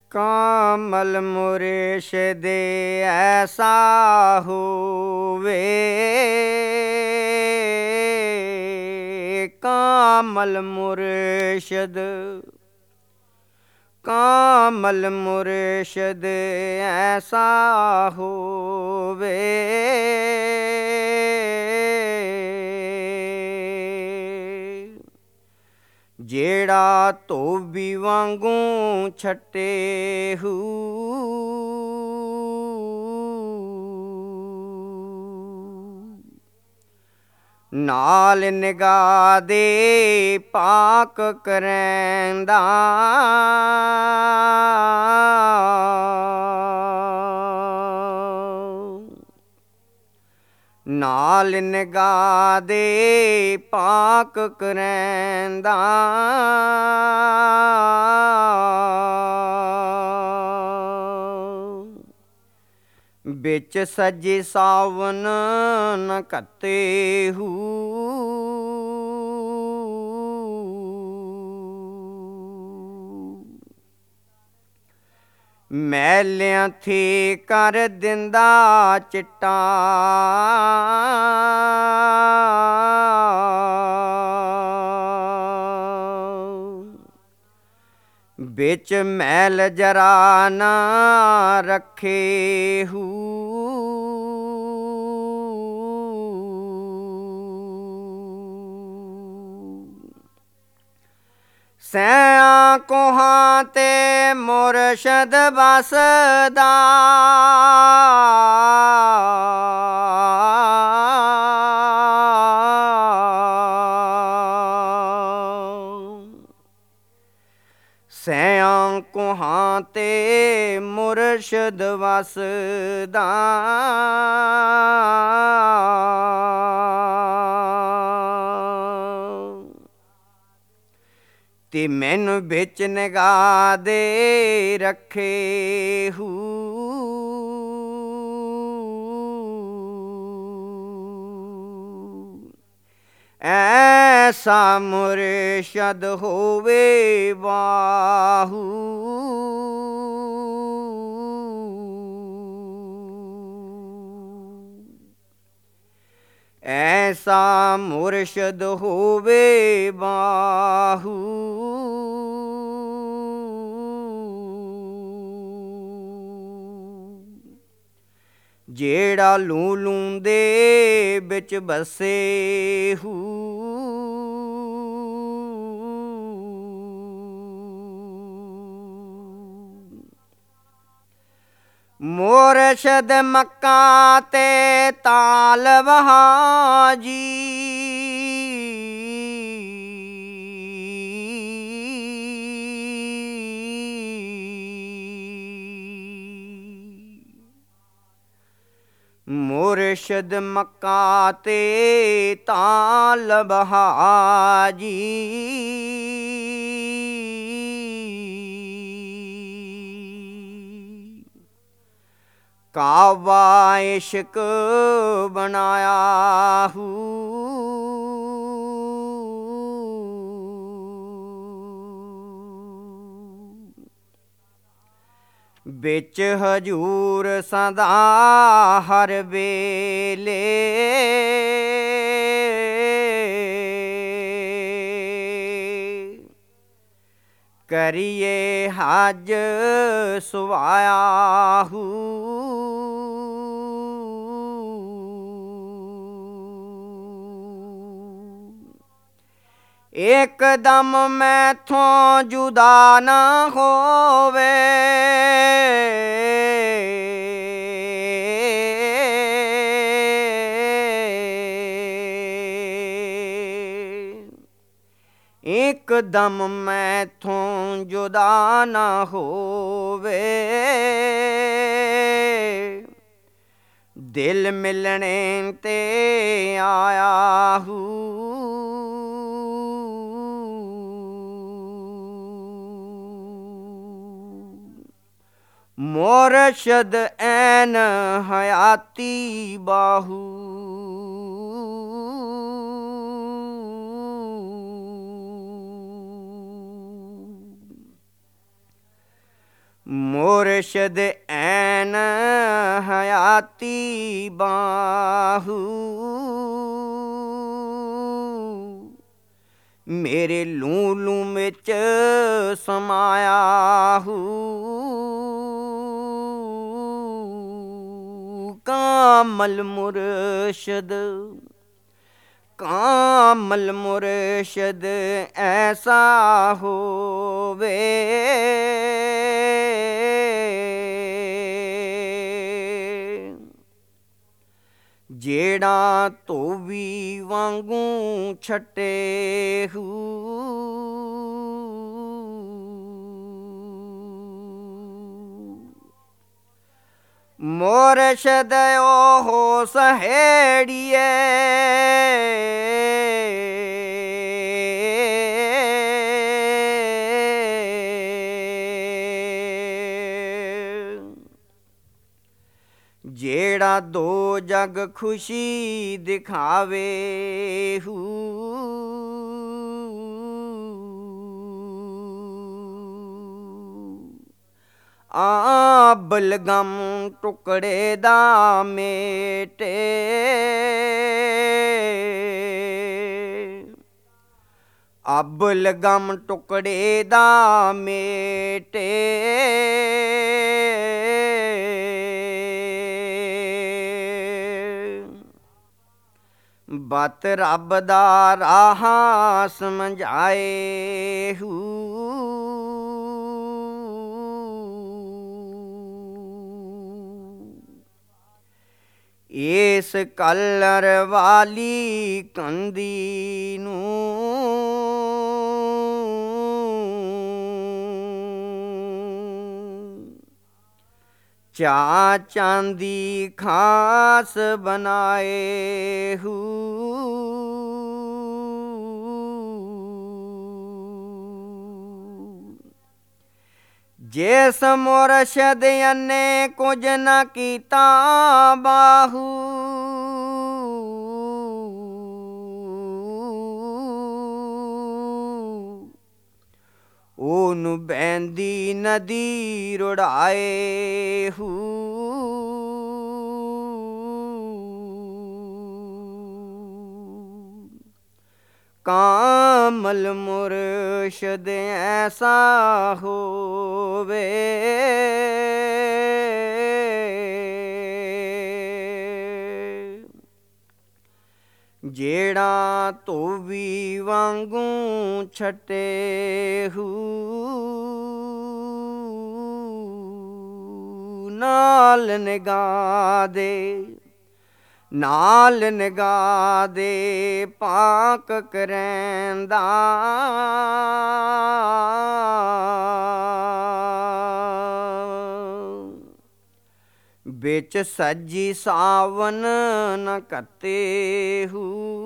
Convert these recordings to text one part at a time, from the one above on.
ਕਾਮਲ ਮੁਰਸ਼ਿਦ ਐਸਾ ਹੋਵੇ, ਕਾਮਲ ਮੁਰਸ਼ਿਦ, ਕਾਮਲ ਮੁਰਸ਼ਿਦ ਐਸਾ ਹੋਵੇ, ਜਿਹੜਾ ਧੋਬੀ ਵਾਂਗੂ ਛੱਟੇ ਹੂ, ਨਾਲ ਨਿਗਾਹ ਦੇ ਪਾਕ ਕਰੈਂਦਾ, ਨਾਲ ਨਿਗਾਹ ਦੇ ਪਾਕ ਕਰੈਂਦਾ, ਵਿੱਚ ਸੱਜੇ ਸਾਵਨ ਨ ਘੱਤੇ ਹੂ, ਮੈਲਿਆਂ ਥੇ ਕਰ ਦਿੰਦਾ ਚਿੱਟਾ, ਵਿੱਚ ਮੈਲ ਜਰਾ ਨਾ ਰੱਖੇ ਹੂ, ਸੈਆਂ ਕੋਹਾਂ ਤੇ ਮੁਰਸ਼ਦ ਵਸਦਾ, ਸੈਆਂ ਕੋਹਾਂ ਤੇ ਮੁਰਸ਼ਦ ਵਸਦਾ, ਤੇ ਮੈਨੂੰ ਵਿੱਚ ਨਿਗਾਹ ਦੇ ਰੱਖੇ ਹੂ, ਐਸਾ ਮੁਰਸ਼ਦ ਹੋਵੇ ਵਾਹੂ, ਐਸਾ ਮੁਰਸ਼ਦ ਹੋਵੇ ਬਾਹੂ, ਜਿਹੜਾ ਲੂੰ ਲੂੰ ਦੇ ਵਿੱਚ ਬਸੇ ਹੂ, ਮੁਰਸ਼ਦ ਮੱਕਾ ਤੇ ਤਾਲਬ ਹਾਜੀ, ਮੁਰਸ਼ਦ ਮੱਕਾ ਤੇ ਤਾਲਬ ਹਾਜੀ, ਕਾਵਾ ਇਸ਼ਕ ਬਣਾਇਆ ਹੂ, ਵਿੱਚ ਹਜੂਰ ਸਦਾ ਹਰ ਵੇਲੇ, ਕਰੀਏ ਹਜ ਸੁਵਾਇਆ ਹੂ, ਇੱਕਦਮ ਮੈਥੋਂ ਜੁਦਾ ਨਾ ਹੋਵੇ, ਇੱਕਦਮ ਮੈਥੋਂ ਜੁਦਾ ਨਾ ਹੋਵੇ, ਦਿਲ ਮਿਲਣੇ ਤੇ ਆਇਆ ਹੂ, ਮੁਰਸ਼ਦ ਐਨ ਹਯਾਤੀ ਬਾਹੂ, ਮੁਰਸ਼ਦ ਐਨ ਹਯਾਤੀ ਬਾਹੂ ਮੇਰੇ ਲੂੰ ਲੂੰ ਵਿੱਚ ਸਮਾਇਆ ਹੂ ਕਾਮਲ ਮੁਰਸ਼ਦ ਕਾਮਲ ਮੁਰਸ਼ਦ ਐਸਾ ਹੋਵੇ ਜਿਹੜਾ ਧੋਵੀ ਵਾਂਗੂ ਛੱਟੇ ਹੂ ਮੁਰਸ਼ਦ ਉਹ ਸਹੇੜੀਏ ਜਿਹੜਾ ਦੋ ਜਗ ਖੁਸ਼ੀ ਦਿਖਾਵੇ ਹੂ ਆ ਬਲਗਮ ਟੁਕੜੇ ਦਾ ਮੇਟੇ ਅਬਲਗਮ ਟੁਕੜੇ ਦਾ ਮੇਟੇ ਬਤ ਰੱਬ ਦਾ ਰਾਹ ਸਮਝਾਏ ਹੂ ਇਸ ਕਲਰ ਵਾਲੀ ਕੰਦੀ ਨੂੰ ਚਾ ਚਾਂਦੀ ਖਾਸ ਬਣਾਏ ਹੂ ਜਿਸ ਮੁਰਸ਼ਦ ਨੇ ਕੁਝ ਨਾ ਕੀਤਾ ਬਾਹੂ ਉਹਨੂੰ ਬਹਿੰਦੀ ਨਦੀ ਰੁੜਾਏ ਹੂ ਕਾਮਲ ਮੁਰਸ਼ਦ ਐਸਾ ਹੋਵੇ ਜਿਹੜਾ ਧੋਵੀ ਵਾਂਗੂ ਛੱਟੇ ਹੂ ਨਾਲ ਨਿਗਾਹ ਦੇ ਨਾਲ ਨਿਗਾਹ ਦੇ ਪਾਕ ਕਰੈਂਦਾ ਵਿੱਚ ਸੱਜੀ ਸਾਵਨ ਨ ਕੱਤੇ ਹੂ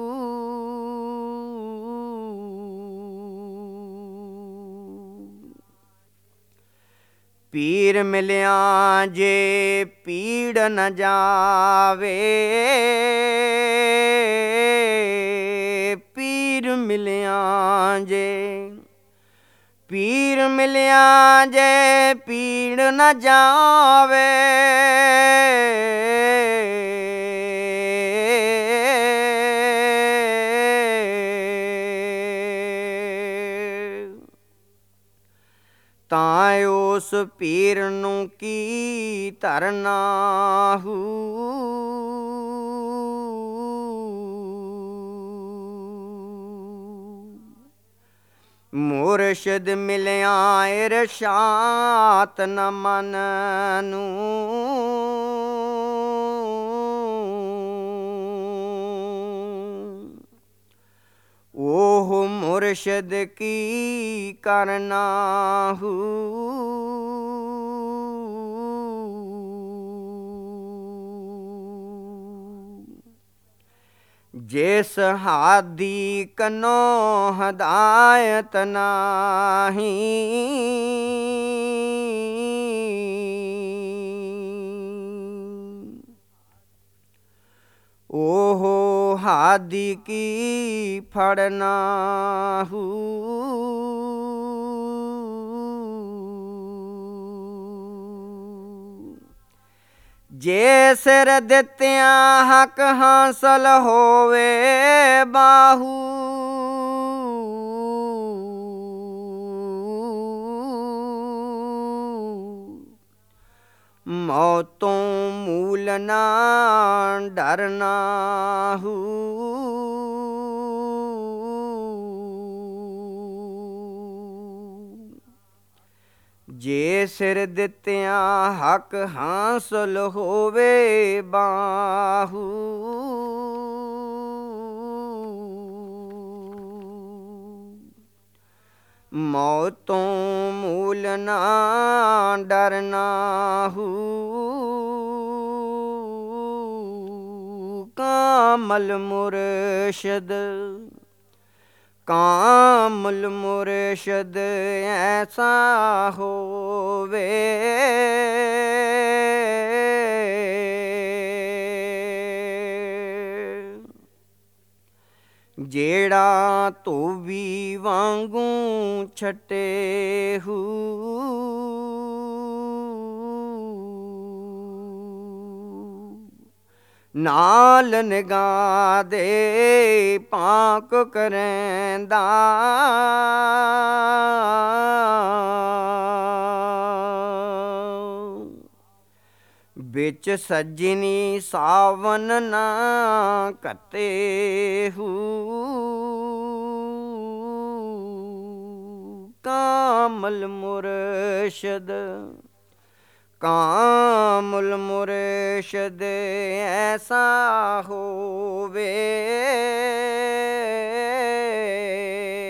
ਪੀਰ ਮਿਲਿਆ ਜੇ ਪੀੜ ਨ ਜਾਵੇ ਪੀਰ ਮਿਲਿਆ ਜੇ ਪੀਰ ਮਿਲਿਆ ਜੇ ਪੀੜ ਨ ਜਾਵੇ ਤਾਂ ਉਸ ਪੀਰ ਨੂੰ ਕੀ ਧਰਨਾ ਹੂ ਮੁਰਸ਼ਦ ਮਿਲਿਆ ਇਰਸ਼ਾਦ ਨ ਮਨ ਨੂੰ ਉਹ ਮੁਰਸ਼ਦ ਕੀ ਕਰਨਾ ਹੂ ਜਿਸ ਹਾਦੀ ਕਨੋ ਹਦਾਇਤ ਨਾਹੀ ਉਹ ਹਾਦੀ ਕੀ ਫੜਨਾ ਹੂ ਜੇ ਸਿਰ ਦਿੱਤਿਆਂ ਹੱਕ ਹਾਸਲ ਹੋਵੇ ਬਾਹੂ, ਮੌਤੋਂ ਮੂਲ ਨਾ ਡਰਨਾ ਹੂ। ਜੇ ਸਿਰ ਦਿੱਤਿਆਂ ਹੱਕ ਹਾਸਲ ਹੋਵੇ ਬਾਹੂ, ਮੌਤੋਂ ਮੂਲ ਨਾ ਡਰਨਾ ਹੂ। ਕਾਮਲ ਮੁਰਸ਼ਦ ਕਾਮਲ ਮੁਰਸ਼ਦ ਐਸਾ ਹੋਵੇ, ਜਿਹੜਾ ਧੋਬੀ ਵਾਂਗੂ ਛਟੇ ਹੂ। ਨਾਲ ਨਿਗਾਹ ਦੇ ਪਾਕ ਕਰੈਂਦਾ, ਵਿੱਚ ਸੱਜਣੀ ਸਾਵਨ ਨਾ ਘਤੇ ਹੂ। ਕਾਮਲ ਮੁਰਸ਼ਦ ਕਾਮਲ ਮੁਰਸ਼ਦ ਐਸਾ ਹੋਵੇ,